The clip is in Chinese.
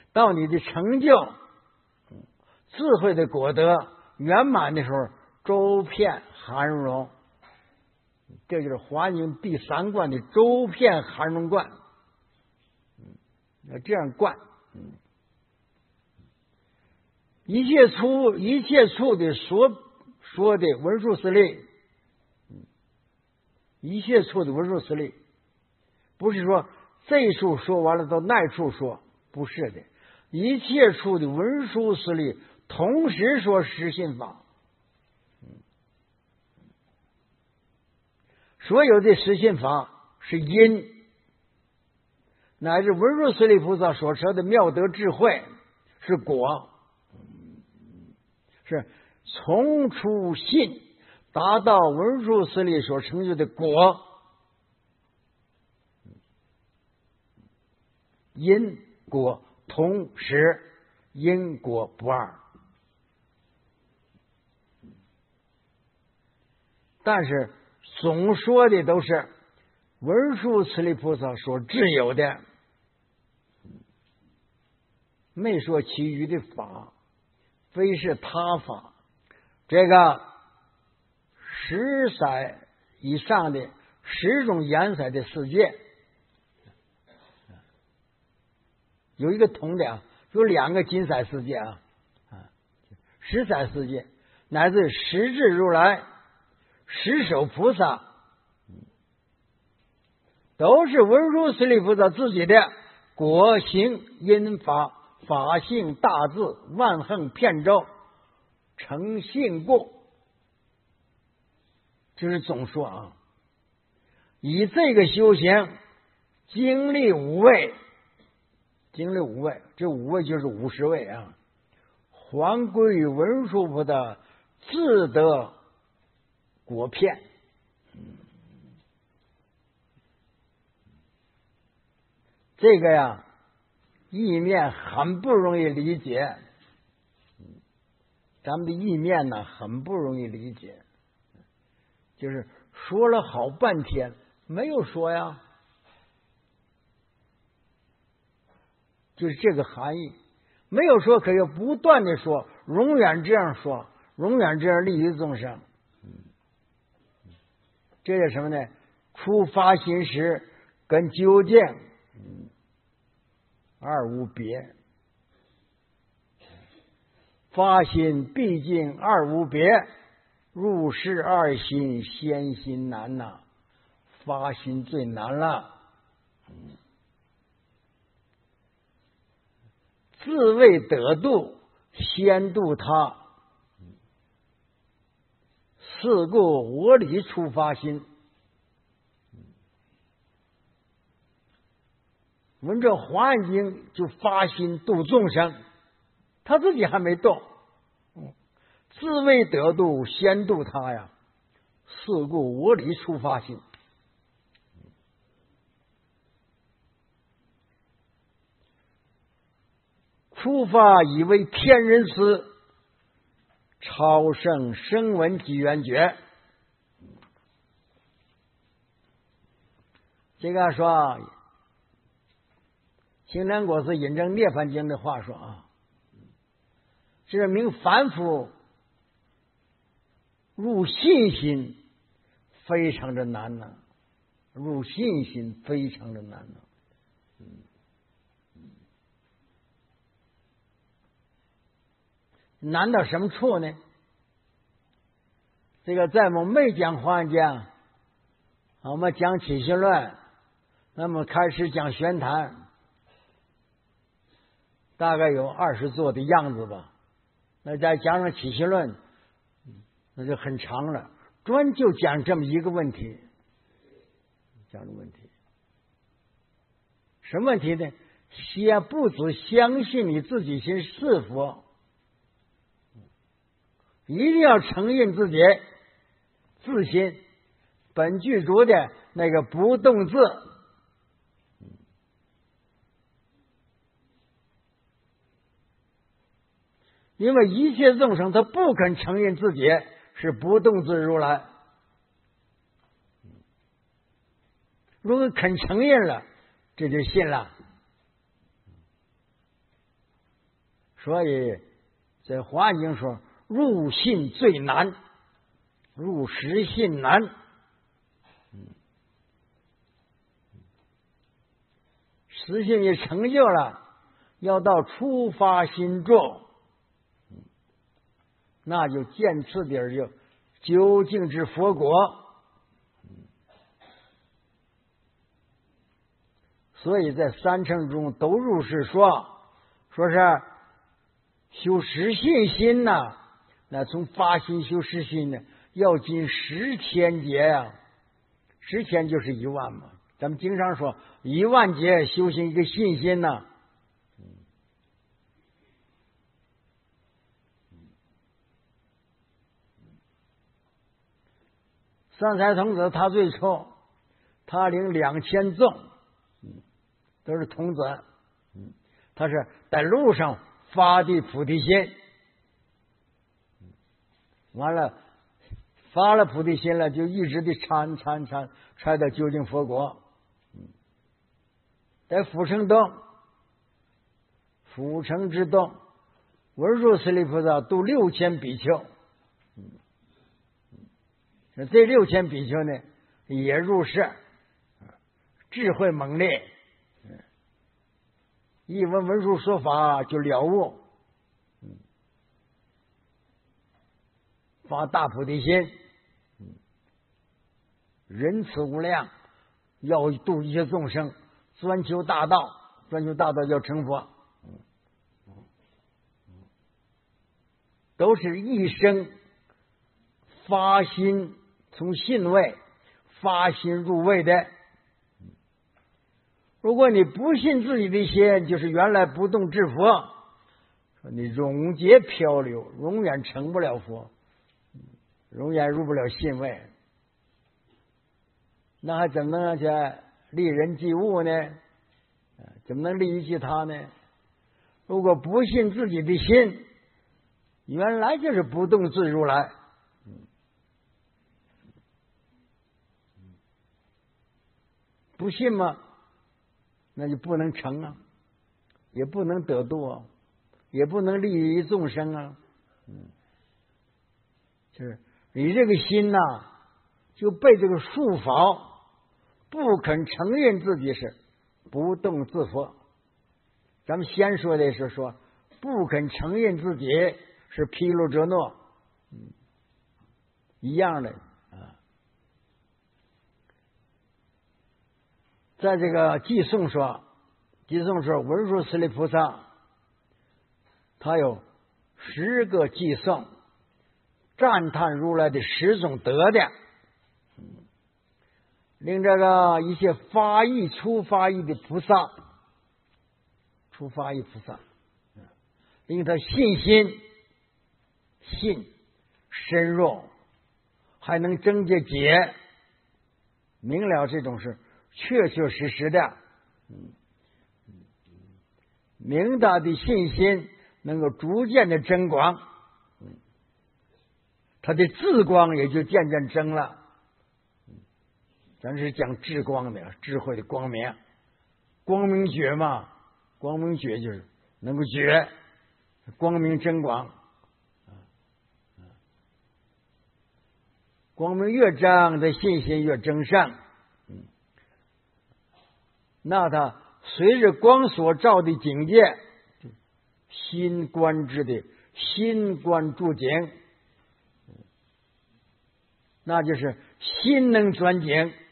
到你的成就、智慧的果德圆满的时候，周遍含容。这就是华经第3观的周遍含容观。要这样观。一切处的所说的文殊师利，一切处的文殊师利，不是说这一处说完了到那处说，不是的，一切处的文殊师利同时说实信法。所有的实信法是因，乃至文殊师利菩萨所说的妙德智慧是果，是从初信达到文殊师利所成就的果。因果同时，因果不二。但是总说的都是文殊师利菩萨所自有的，没说其余的法，非是他法。这个10色以上的10种颜色的世界，有一个铜的啊，有2个金色世界啊，10色世界，乃至十智如来、十手菩萨，都是文殊师利菩萨自己的果行因法，法性大智，万横遍周，成性故。就是总说啊，以这个修行经历5位，这5位就是50位啊，还归于文殊菩萨自得果片。这个呀，意面很不容易理解，咱们的意面呢很不容易理解，就是说了好半天没有说呀，就是这个含义，没有说，可要不断的说，永远这样说，永远这样利益众生。这是什么呢？初发心时跟究竟二无别，发心毕竟二无别，入世二心先心难呐，发心最难了。自为得度，先度他，是故我理出发心。闻这华严经就发心度众生，他自己还没动，自为得度，先度他呀。是故我理出发心。出发以为天人师，超胜声闻及缘觉。这个说青莲果是引证涅槃经的话说啊，这名凡夫入信心非常的难呢，入信心非常的难呢。难到什么处呢？这个在我们没讲华严经，我们讲起信论，那么开始讲玄谈，大概有20座的样子吧。那再加上起信论，那就很长了。专就讲这么一个问题，讲的问题，什么问题呢？先不只相信你自己心是佛，一定要承认自己自心本具足的那个不动字。因为一切众生他不肯承认自己是不动字如来，如果肯承认了，这就信了。 所以在华经说，入信最难，入实信难。实信也成就了，要到初发心住，那就见次第儿就究竟之佛果。所以在三乘中都如是说是修实信心呐，那从发心修实信呢，要经10,000劫呀，10,000就是1万嘛。咱们经常说1万劫修行一个信心呐。三才童子他最初，他领2000众，都是童子，他是在路上发的菩提心，完了发了菩提心了，就一直的参到究竟佛国。在阜成洞，阜成之洞，文殊师利菩萨度6000比丘，这6000比丘呢也入世，智慧猛烈，一闻文殊说法就了悟，发大菩提心，仁慈无量，要度一切众生，专求大道，要成佛，都是一生发心，从信位发心入位的。如果你不信自己的心，就是原来不动至佛，你永劫漂流，永远成不了佛，永远入不了信位，那还怎么能去利人济物呢？怎么能利益其他呢？如果不信自己的心，原来就是不动自如来，不信吗？那就不能成啊，也不能得度啊，也不能利益众生啊。就是你这个心呐，就被这个束缚，不肯承认自己是不动自佛。咱们先说的是说不肯承认自己是毗卢遮那，一样的啊。在这个偈颂说文殊师利菩萨他有10个偈颂，赞叹如来的10种德的，令这个一些初发意的菩萨，令他信心深入，还能证解解明了这种是确实的，明他的信心能够逐渐的增光，他的智光也就渐渐增了。咱是讲智光的，智慧的光明，光明觉嘛，光明觉就是能够觉，光明增广，光明越增，的信心越增上。那他随着光所照的境界，心观之的心观住境，那就是心能转境。